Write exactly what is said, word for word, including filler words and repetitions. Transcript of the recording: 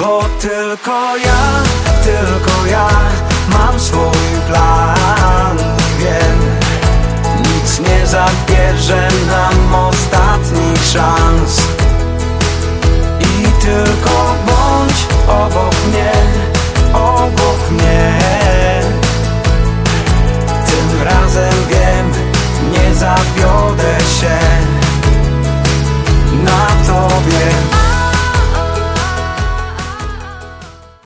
Bo tylko ja, tylko ja mam swój plan i wiem, nic nie zabierze nam ostatnich szans. I tylko bądź obok mnie, obok mnie. Tym razem wiem, nie zawiodę się na tobie.